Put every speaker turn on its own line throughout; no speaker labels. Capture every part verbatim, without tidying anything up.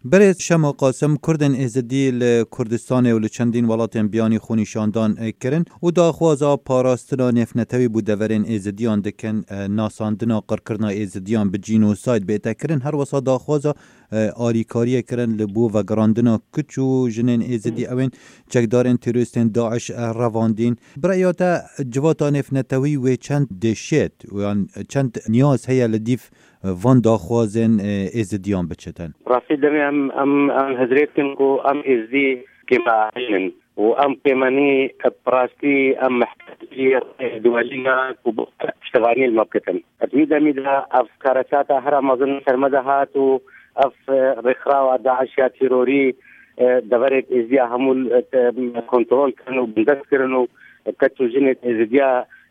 برێت شەمە قاسم کوردن ئێزدی لە کوردستانê û li çendîn welatên biyanî xûnîşandan kirin û daxwaza parastina nêfnetewî bû deverên êzidiyan dikin nasandina qirkirina êzidiyan bi jînosayd bête kirin her wisa daxwaza alîkariye kirin li bo vegerandina kiç û jinên êzidî ew ên çekdarên terorîstên Daeş revandîn. Biraya te civata nêfnetewî wê çend dêşet yan çend niyaz heye li dîv van daxwazên êzidiyan biçitin.
Rastî demê em em em hezrêtin ku em êzidî kêmahînin û em pêmanî birastî em mehtetiyê duwalîna ku piştevaniyê li me bikitin. Wî demî de ev karasata her mezin serme de hat û ev rêxirawa Daeş ya terorî deverê êzidiya hemû kontrol kirin û bindest kirin û keç û jinê êzidiya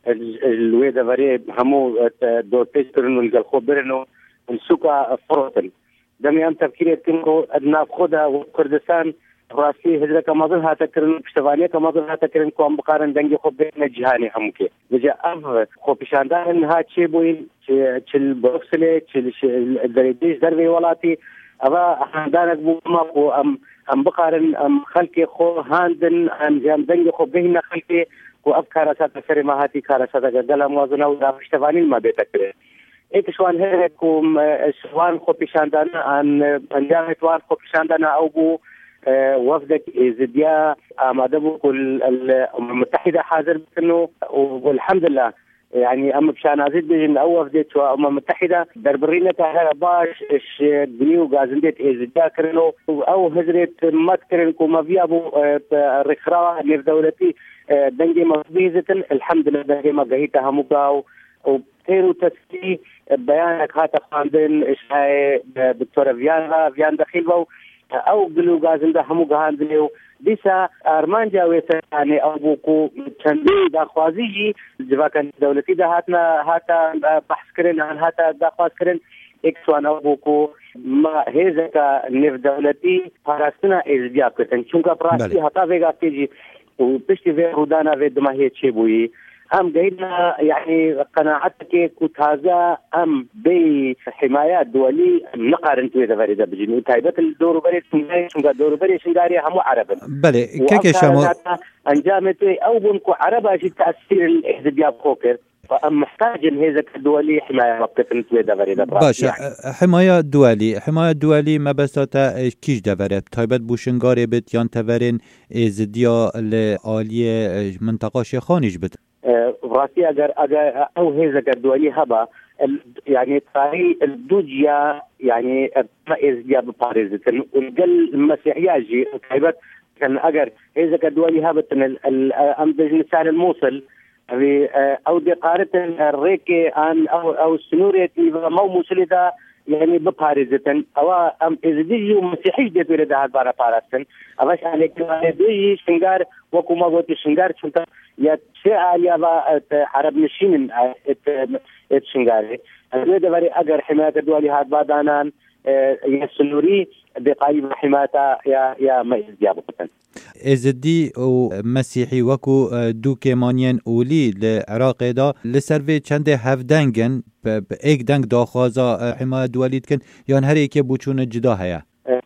li wê deverê hemû dorpêç kirin û li gel xwe birin û li sûka firotin. Demê em tevkîrê dikin ku navxwe de Kurdistan rastî hezreka mezin hate kirin piştevaniyeka mezin hate kirin ku em bikarin dengê xwe bêne cîhanê hemûkê. Bije ev xwepêşandanên ha çêbûyîn çi li Brukselê çi li derêdêj dervê welatî eva handanek bû ku em em bikarin em xelkê xwe handin em dengê xwe bihîne xelkê ku ev karasata serê me hatî karasateka gela mezin û da piştevanî li me bête kirin. ایک شوان هر کوم شوان خو پیشاندانه ان انجام توان خو پیشاندانه او بو وفد ازدیا آماده بو كل الامم المتحده حاضر بكنه والحمد لله يعني ام بشان ازيد بين او وفد الامم المتحده دربرينا تاع باش اش بنيو غازندت ازدیا كرنو او هزرت متكرن كما في ابو رخرا نير دولتي دنجي مصبيزتن الحمد لله دنجي ما جهيتها مقاو وبتيرو تسكي بيانك هاتا خاندن اشهاي دكتورة فيانا فيان دخيلو او قلو غازن ده همو غاندليو ديسا ارمان جاويتا يعني او بوكو چندي داخوازيجي جواكان دولتي ده هاتنا هاتا بحث كرن عن هاتا داخواز كرن اكسوان او بوكو ما هيزكا نف دولتي پاراستنا ازدياب كتن چونكا پراستی هاتا ويگا تيجي وبشتي في رودانا في دماهية چيبوي ام قيدنا يعني قناعتك كنت هذا ام بحمايات دولي نقارن توي ذا فريده بجنو تايبت الدور بري شنو دور بري شنغاري هم عربا
بله كيك شامو
انجامتي او بنكو عربا شي تاثير الاحتجاج خوكر فام محتاج هذا الدولي حمايه مكتن توي ذا فريده
باشه حمايه دولي حمايه دولي ما بساته كيش دفره تايبت بوشنغاري بت يان تورين ازديا لعاليه منطقه شيخانيش بت
راسي اگر اگر او هيزه الدولي هبا يعني طاري الدوجيا يعني ازديا بباريس والقل المسيحيه جي تايبت كان اگر هيزه الدولي هبا الامدج مثال الموصل او دي قاره الريكي ان او او سنوريه مو موصلة يعني بباريزتن او ام ازديجي ومسيحي دي ولد هاد بارا بارستن اواش عليك دي شنغار وكما قلت شنغار شنت يا شيء عليا عرب نشين ات شنغاري هذا دبري اگر حمايه الدولي هاد بادانان يا سنوري بقايم حمايته يا يا ما يجابكن
ازدی و مسیحی وکو دو کمانین اولی لعراق دا لسروی چند هفدنگن به ایک دنگ داخوازا حمایت دولیت کن یا هر ایک بوچون جدا هیا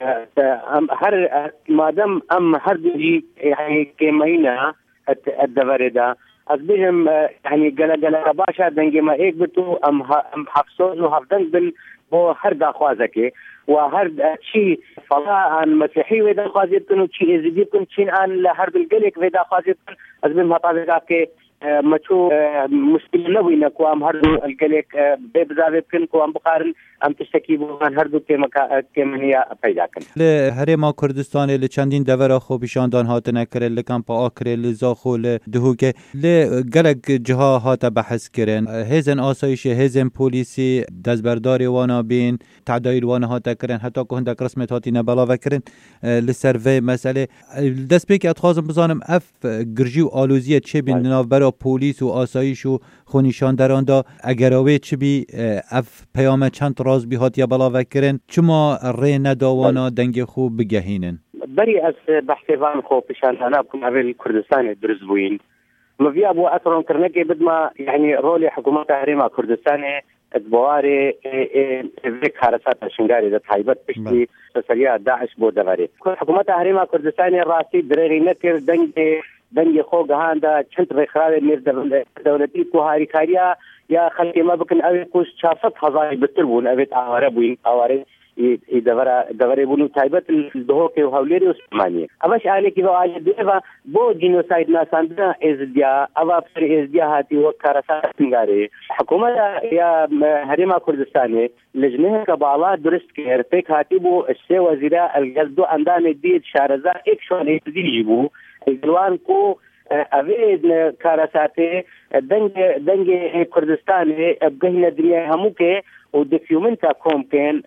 هر مادم ام هر دیجی يعني كمينا الدفردا از بهم يعني قال قال باشا دنگي ما ایک بتو ام ام حفصوز و هفدنگ بن بو هر داخوازه وهر شيء فضاء عن مسيحي وإذا خازيتكن وشيء يزيدكن شيء عن لحرب الجليك وإذا خازيتكن أزمن مطابقة كي مشو مشكلة نوي نكو أم هردو الجليك ببزاويتكن كو أم بقارن أم تشتكي بوغان هردو كمكا كمنيا پیداکن.
ل هرما کردستان ل چندین دورا خو پیشاندان هاتنه کرد ل کمپ آکر ل زاخو ل دهوکه ل گلک جها هات بحث کردن هزن آسایش هزن پلیسی دزبرداری وانا بین تعدایل وانا هات کردن حتی که هندک رسمت هاتی نبلاو کردن ل سروی مسئله دست پیک اتخاذم بزنم اف گرجی و آلوزیه چه بین نوبر پلیس و آسایش و خونیشاندران دا اگراوی چه بی اف پیام چند راز بهات یا بلاو کردن چما ری نداوانا دنگ خوب بگهینن
بری از بحثیوان خوب پیشاندانا بکم اول کردستان درز بوین مفيا ابو اثرون كرنكي بدما يعني رولي حكومات هريمه كردستان ادبواري ذيك حرسات شنغاري ذات حيبت بشتي سريع داعش بو دغري حكومت هريما كردستاني راسي دريغي نكر دنجي دنجي خو غهاندا چنت رخراوي نير دولتي كو هاري كاريا يا خلقي ما بكن اوي كوش شافت هزاري بتربون اويت عربوين اواري دورا دورا بونو تایبت الدهوك وهوليري وسمانية أباش عليك يبغى على ديفا بو جينوسايد ناساندنا إزديا أبا فر إزديا هاتي وكارسات سنغاري حكومة يا هريما كردستاني لجنه كبالا درست كير فيك هاتي بو الشي وزيرا الجلدو عندان الديد شارزا إكشون إزدي يجيبو الجلوان كو أبيد كارساتي دنج دنج كردستاني بقهنا الدنيا هموكي ودوكيومنتا كوم كان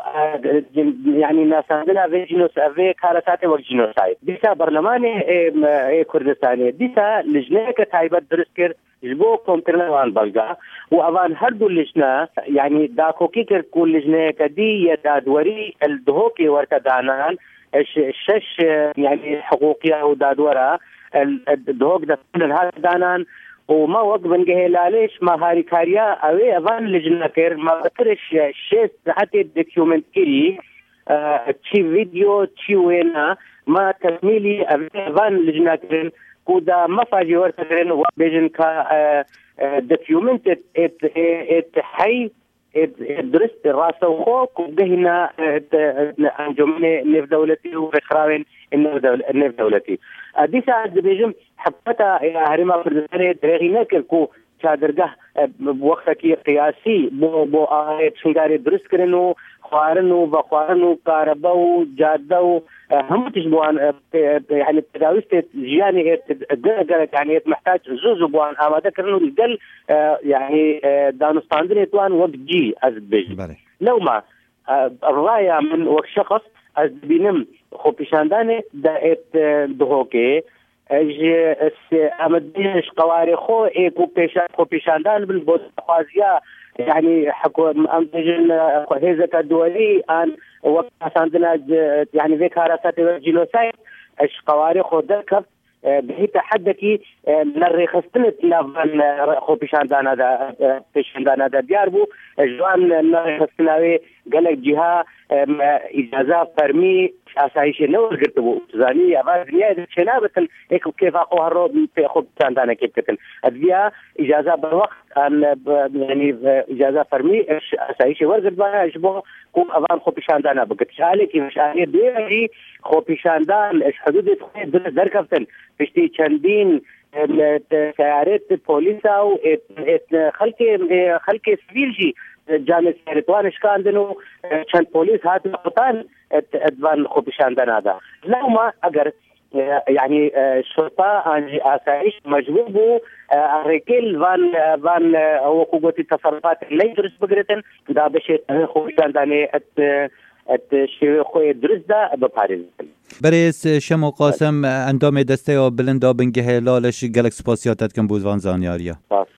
يعني ناس عندنا في جنوس في كارثات والجنوسايد ديسا برلماني كردستاني ديسا لجنه كتايبت درسكر جبو كومترنوان بلغا وأوان هردو اللجنة يعني داكوكي كل لجنه كدي يدادوري الدهوكي ورتدانان الشش يعني حقوقية ودادورا الدهوك دفن هذا دانان وما وقت بنجه لاليش ما هاري كاريا اوي اوان لجنة كير ما بكرش شيس حتى دوكيومنت كيري تشي فيديو تشي وينا ما تكميلي اوان لجنة كير كودا ما فاجي ورتكرين وبيجن كا دوكيومنت ات ات حي درست راسه وخوك وبهنا انجمني نف دولتي وفخراوين النف دولتي دي ساعة بيجم حبتا يا هريما كردستاني دريغي نكر كو شادرگاه بوقتكي قياسي بو بو آهات شنگاري درست کرنو خوارنو بخوارنو كارباو جادو هم تشبوان يعني تداويست جياني قلق يعني محتاج زوزو بوان آماده کرنو القل يعني دانستاندن يتوان وقت جي از بيجي لو ما الراية من وقت شخص از بينم خو پیشاندانه دا ات دهوكي اج امديش قواري خو ايكو پیشان خو پیشاندان بالبوت خوازيا يعني حكو امتجن هيزة الدولي ان وقت عندنا يعني ذيك هارسات الجينوسايد اش قواري خو دركب بحيث حدكي نرخصتنت لافن خو پیشاندان هذا پیشاندان هذا دياربو جوان نرخصتناوي قالك جهة إجازة فرمي أسايش نور قرتبو زاني أبغى دنيا شنابة إيك كيف أقوى هرو في خب تاندانا كيف كتن أدبيا إجازة بالوقت أن يعني إجازة فرمي أسايش ورقت بها إشبه كم أبغى خب تاندانا بقتش عليك مش عليه بيجي خب تاندان إيش حدود تخيل دركبتن فيشتي شندين سيارات بوليسا أو خلك خلك سفيلجي جامع سيرتوان اشكاندنو چند پولیس هات قطان ادوان خو پیشاندن هذا لو ما اگر يعني شرطة آسائش مجبوب ركيل وان وان هو قوة التصرفات اللي درس بقرتن دا بشي خو پیشاندن ات ات شيء خو درس دا بپاريز
بريس شمو قاسم اندام دسته بلندا بنگه لالش گلک سپاسیاتت کن بوزوان زانیاریا